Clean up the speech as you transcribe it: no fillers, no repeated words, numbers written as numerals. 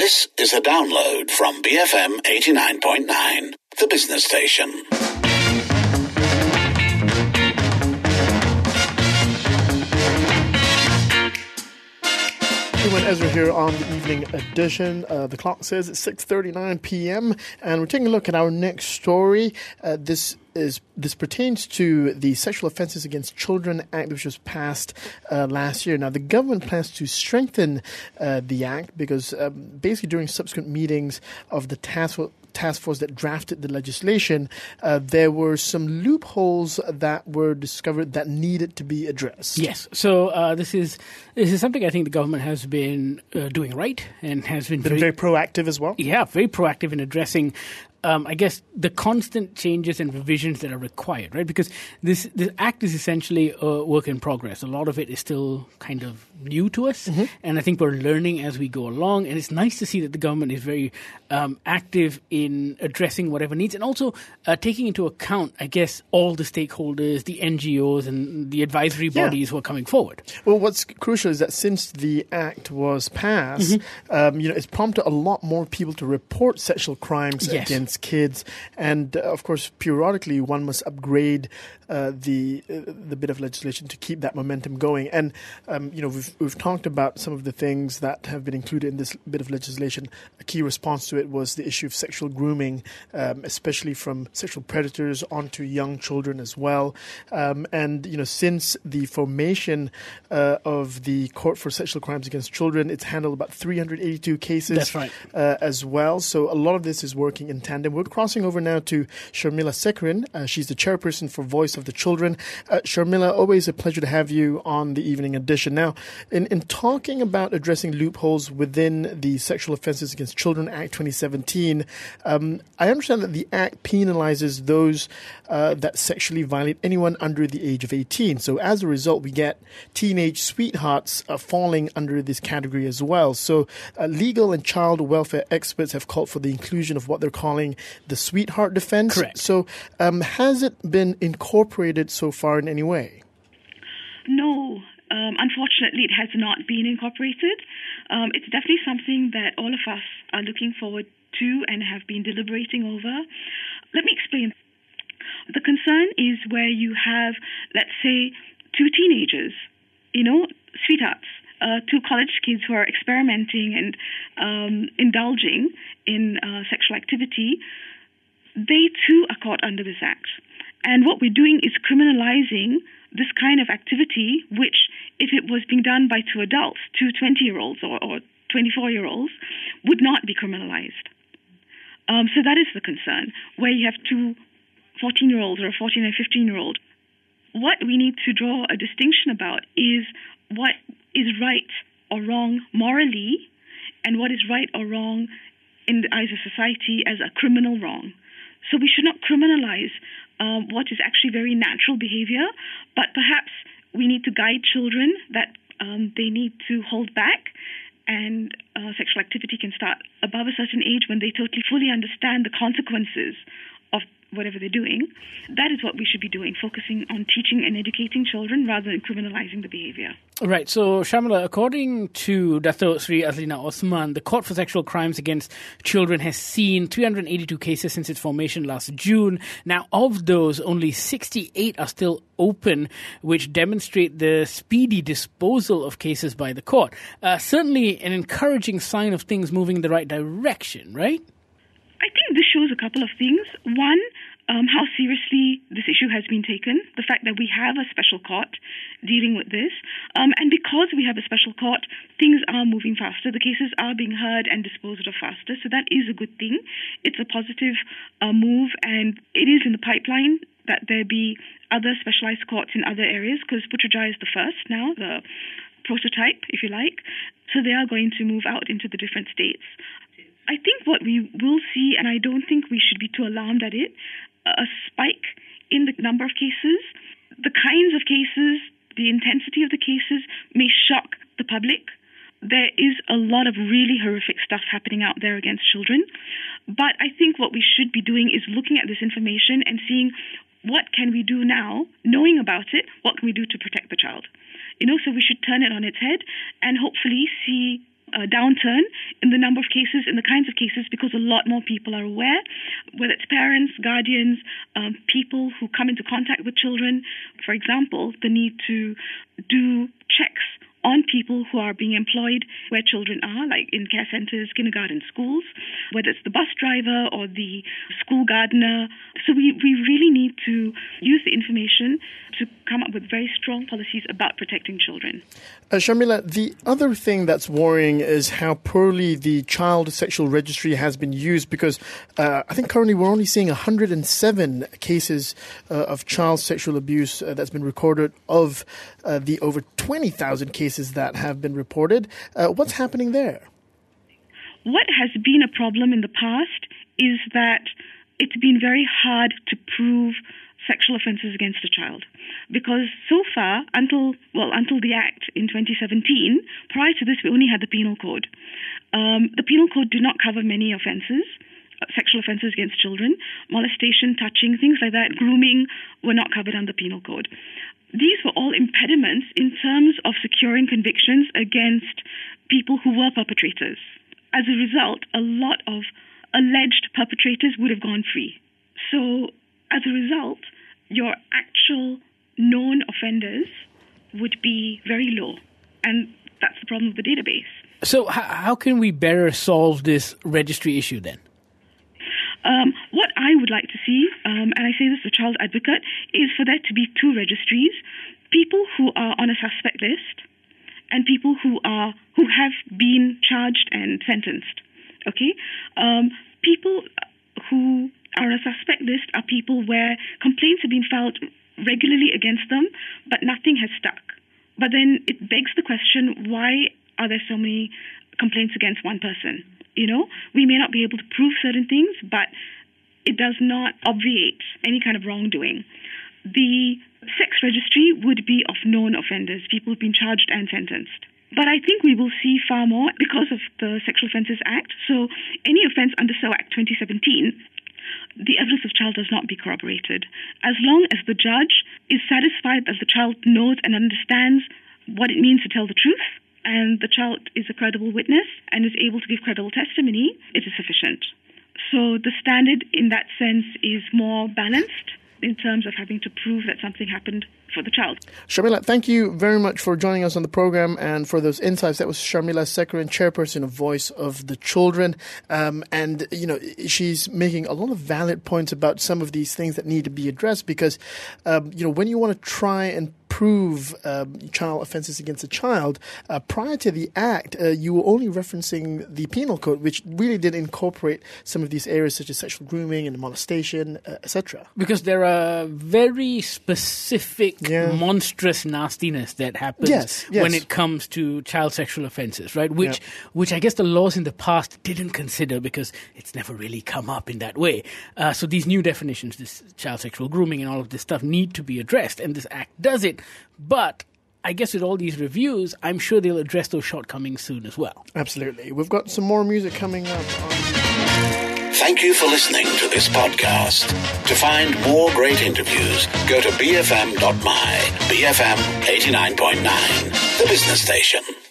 This is a download from BFM 89.9, the business station. Ezra here on the evening edition. The clock says it's 6:39 p.m. and we're taking a look at our next story. This pertains to the Sexual Offences Against Children Act, which was passed last year. Now, the government plans to strengthen the act because basically during subsequent meetings of the task force that drafted the legislation, there were some loopholes that were discovered that needed to be addressed. Yes. So this is something I think the government has been doing right and has been very proactive as well. Yeah, very proactive in addressing I guess the constant changes and revisions that are required, right? Because this act is essentially a work in progress. A lot of it is still kind of new to us, and I think we're learning as we go along. And it's nice to see that the government is very active in addressing whatever needs, and also taking into account, I guess, all the stakeholders, the NGOs, and the advisory bodies who are coming forward. Well, what's crucial is that since the act was passed, it's prompted a lot more people to report sexual crimes against kids, and of course periodically one must upgrade the bit of legislation to keep that momentum going. And we've talked about some of the things that have been included in this bit of legislation. A key response to it was the issue of sexual grooming, especially from sexual predators onto young children as well. And since the formation of the Court for Sexual Crimes Against Children, it's handled about 382 cases. That's right. As well. So a lot of this is working in tandem. We're crossing over now to Sharmila Sekaran. She's the chairperson for Voice of the Children. Sharmila, always a pleasure to have you on the evening edition. Now, in talking about addressing loopholes within the Sexual Offences Against Children Act 2017, I understand that the Act penalizes those that sexually violate anyone under the age of 18. So as a result, we get teenage sweethearts falling under this category as well. So legal and child welfare experts have called for the inclusion of what they're calling the sweetheart defense. Correct. So has it been incorporated so far in any way? No. Unfortunately, it has not been incorporated. It's definitely something that all of us are looking forward to and have been deliberating over. Let me explain. The concern is where you have, let's say, two teenagers, sweethearts, two college kids who are experimenting and indulging in sexual activity. They too are caught under this act. And what we're doing is criminalizing this kind of activity, which, if it was being done by two adults, two 20-year-olds or 24-year-olds, would not be criminalized. So that is the concern, where you have two 14-year-olds or a 14 and 15-year-old. What we need to draw a distinction about is what is right or wrong morally and what is right or wrong in the eyes of society as a criminal wrong. So we should not criminalize what is actually very natural behavior, but perhaps we need to guide children that they need to hold back, and sexual activity can start above a certain age when they totally fully understand the consequences of whatever they're doing. That is what we should be doing, focusing on teaching and educating children rather than criminalizing the behavior. Right. So, Sharmila, according to Dato' Sri Azlina Osman, the Court for Sexual Crimes Against Children has seen 382 cases since its formation last June. Now, of those, only 68 are still open, which demonstrate the speedy disposal of cases by the court. Certainly an encouraging sign of things moving in the right direction, right? I think this shows a couple of things. One, how seriously this issue has been taken, the fact that we have a special court dealing with this. And because we have a special court, things are moving faster. The cases are being heard and disposed of faster. So that is a good thing. It's a positive move, and it is in the pipeline that there be other specialized courts in other areas, because Putrajaya is the first now, the prototype, if you like. So they are going to move out into the different states. I think what we will see, and I don't think we should be too alarmed at it, a spike in the number of cases. The kinds of cases, the intensity of the cases may shock the public. There is a lot of really horrific stuff happening out there against children. But I think what we should be doing is looking at this information and seeing what can we do now, knowing about it, what can we do to protect the child. So we should turn it on its head and hopefully see downturn in the number of cases, in the kinds of cases, because a lot more people are aware, whether it's parents, guardians, people who come into contact with children. For example, the need to do checks on people who are being employed where children are, like in care centers, kindergarten, schools, whether it's the bus driver or the school gardener. So we really need to use the information to come up with very strong policies about protecting children. Sharmila, the other thing that's worrying is how poorly the child sexual registry has been used, because I think currently we're only seeing 107 cases of child sexual abuse that's been recorded of the over 20,000 cases that have been reported. What's happening there? What has been a problem in the past is that it's been very hard to prove sexual offences against a child, because so far, until the Act in 2017, prior to this, we only had the Penal Code. The Penal Code did not cover many offences, sexual offences against children. Molestation, touching, things like that, grooming were not covered under the Penal Code. These were all impediments in terms of securing convictions against people who were perpetrators. As a result, a lot of alleged perpetrators would have gone free. So, as a result, your actual known offenders would be very low. And that's the problem with the database. So how can we better solve this registry issue then? What I would like to see, and I say this as a child advocate, is for there to be two registries: people who are on a suspect list and people who have been charged and sentenced. Okay, people who are on a suspect list are people where complaints have been filed regularly against them, but nothing has stuck. But then it begs the question: why are there so many complaints against one person? We may not be able to prove certain things, but it does not obviate any kind of wrongdoing. The sex registry would be of known offenders, people who've been charged and sentenced. But I think we will see far more because of the Sexual Offences Act. So any offence under SO Act 2017, the evidence of child does not be corroborated. As long as the judge is satisfied that the child knows and understands what it means to tell the truth, and the child is a credible witness and is able to give credible testimony, it is sufficient. So the standard in that sense is more balanced in terms of having to prove that something happened for the child. Sharmila, thank you very much for joining us on the program and for those insights. That was Sharmila Sekaran, chairperson of Voice of the Children. And she's making a lot of valid points about some of these things that need to be addressed, because, when you want to try and prove child offences against a child, prior to the Act, you were only referencing the Penal Code, which really did incorporate some of these areas such as sexual grooming and molestation, etc. Because there are very specific, monstrous nastiness that happens when it comes to child sexual offences, right? Which I guess the laws in the past didn't consider because it's never really come up in that way. So these new definitions, this child sexual grooming and all of this stuff, need to be addressed, and this Act does it. But I guess with all these reviews, I'm sure they'll address those shortcomings soon as well. Absolutely. We've got some more music coming up. Thank you for listening to this podcast. To find more great interviews, go to bfm.my, BFM 89.9, the business station.